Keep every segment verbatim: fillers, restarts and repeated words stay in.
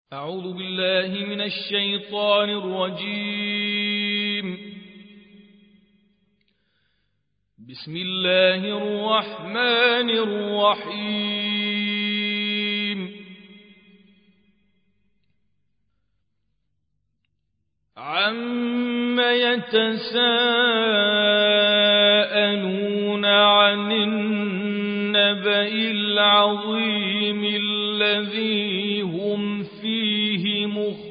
أعوذ بالله من الشيطان الرجيم. بسم الله الرحمن الرحيم. عَمَّ يتساءلون عن النبأ العظيم الذي هم فيه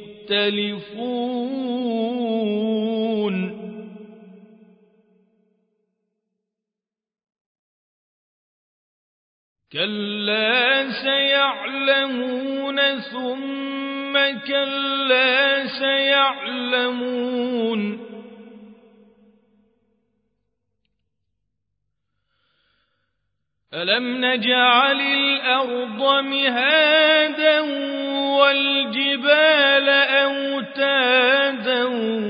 مختلفون كلا سيعلمون ثم كلا سيعلمون ألم نجعل الأرض مهادا والجبال أوتادا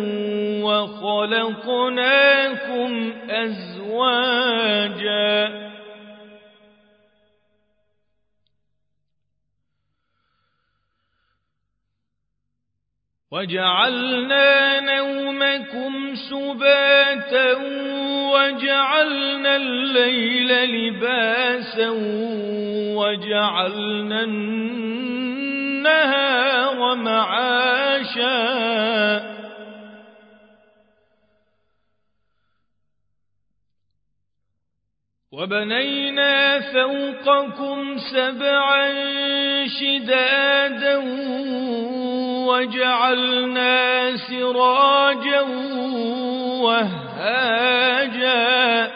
وخلقناكم أزواجا وجعلنا نومكم سباتا وجعلنا الليل لباسا وجعلنا النهار معاشا وبنينا فوقكم سبعا شدادا وجعلنا سراجا وهاجا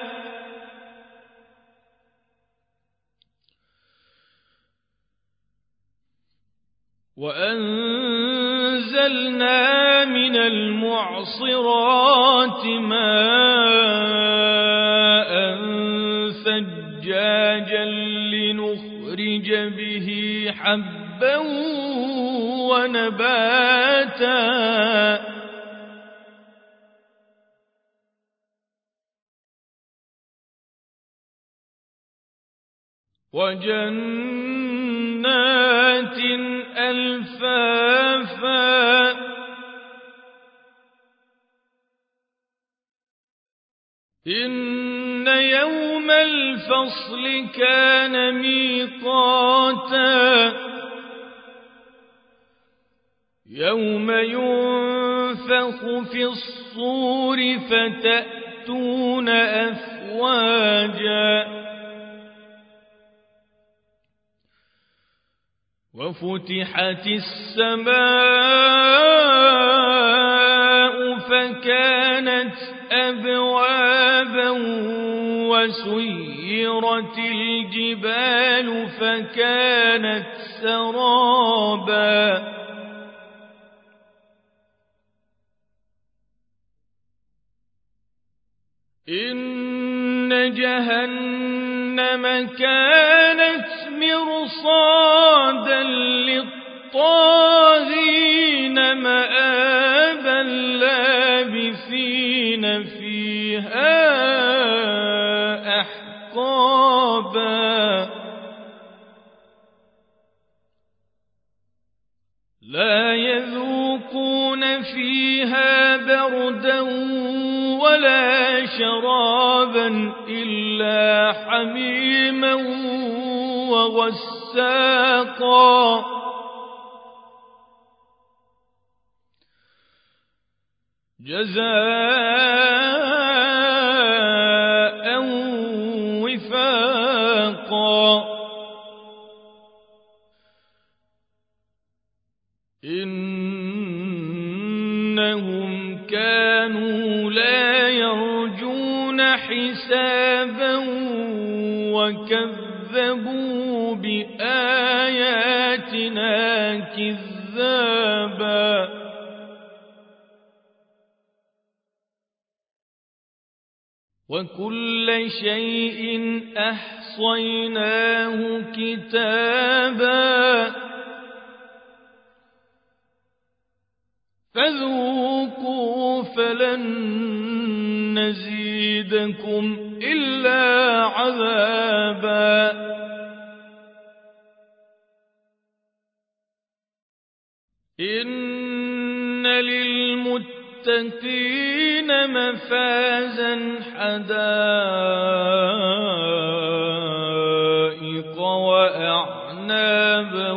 وأنزلنا من المعصرات ماء ثجاجا لنخرج به حبا ونباتا وجنات ألفافا إن يوم الفصل كان ميقاتا يوم ينفخ في الصور فتأتون أفواجا وفتحت السماء فكانت أبوابا وسيرت الجبال فكانت سرابا إن جهنم كانت مرصادا للطاغين مآبا لابثين فيها أحقابا لا يذوقون فيها بردا ولا شرابا إلا حميما وغساقا جزاء وفاقا إنهم كانوا لا يرجون حسابا وكذبوا بآياتنا كذابا وكل شيء أحصيناه كتابا فذوقوا فلن نزيدكم إلا عذابا إن للمتقين مفازا حدائق وأعنابا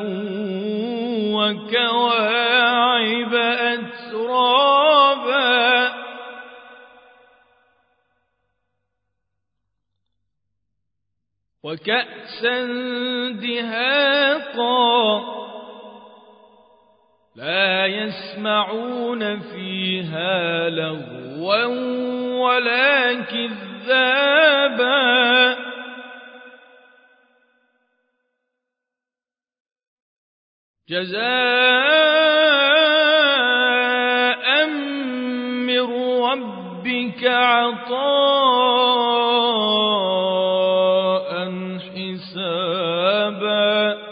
وكواعب أترابا وكأسا دهاقا لا يسمعون فيها لغوا ولا كذابا جزاء من ربك عطاء حسابا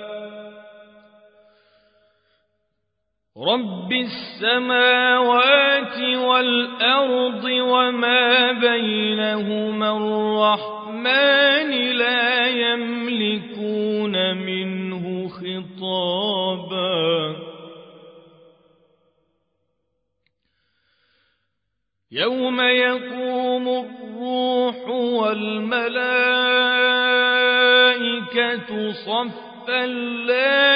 رب السماوات والأرض وما بينهما الرحمن لا يملكون منه خطابا يوم يقوم الروح والملائكة صفا لا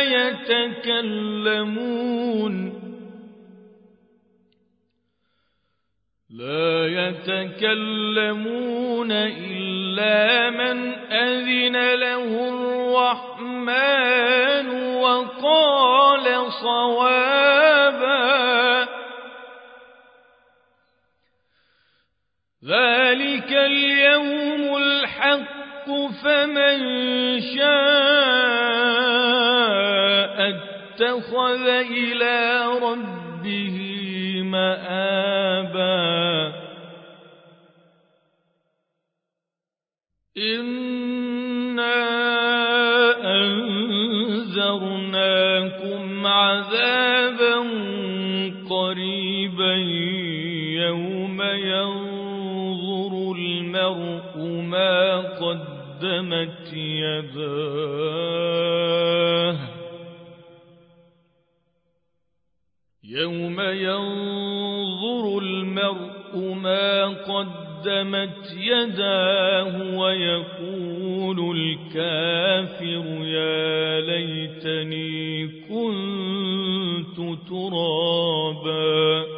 يتكلمون لا يتكلمون إلا من أذن له الرحمن وقال صوابا ذلك اليوم الحق فمن شاء اتخذ إلى ربه مآبا إنا أنذرناكم عذابا قريبا يوم ينظر المرء ما قدمت يداه يوم ينظر المرء ما قدمت يداه ويقول الكافر يا ليتني كنت ترابا